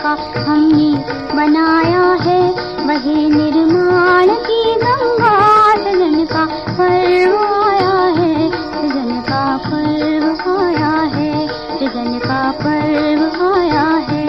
का हमने बनाया है, वही निर्माण की गंगा। सृजन का पर्व आया है, सृजन का पर्व आया है, सृजन का पर्व आया है।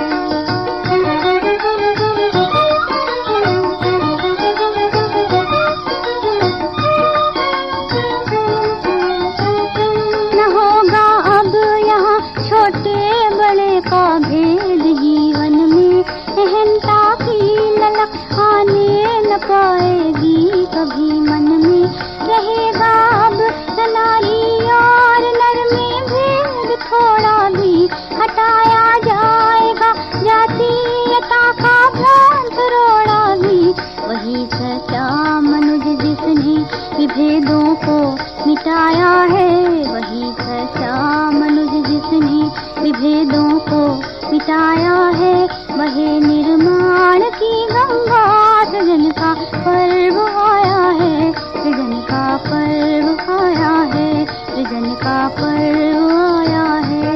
न होगा अब यहाँ छोटे बड़े का भेद जीवन में, अहंता की ललक आने न पाएगी कभी मन में। रहेगा अब नारी और नर में भेद थोड़ा भी हटाया जाएगा, जातीयता का भ्रांत रोड़ा भी। वही सच्चा मनुज जिसने विभेदों को मिटाया है, वही सच्चा मनुज जिसने विभेदों को मिटाया है, वही निर्माण की गंगा। सृजन का पर्व आया है, सृजन का पर्व आया है, सृजन का पर्व आया है।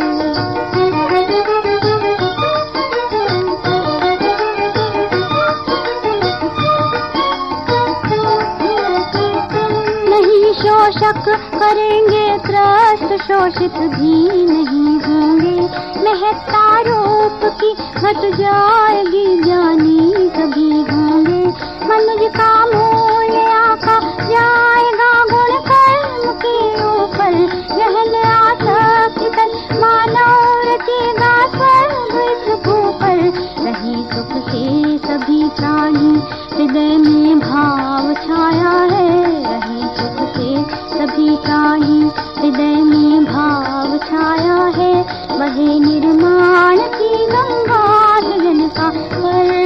नहीं शोषक करेंगे त्रस्त, शोषित भी नहीं होंगे। महत्ता रूप की घट जाएगी, ज्ञानी सभी होंगे। मनुज का मूल्य आका जाएगा गुण कर्म के ऊपर। गहन आसक्ति तन मानव रचेगा स्वर्ग इस भूपर। रही सुख से सभी प्राणी, हृदय में भाव छाया है। रही सुख से सभी प्राणी, हृदय में भाव छाया है, वही निर्माण की गंगा। सृजन का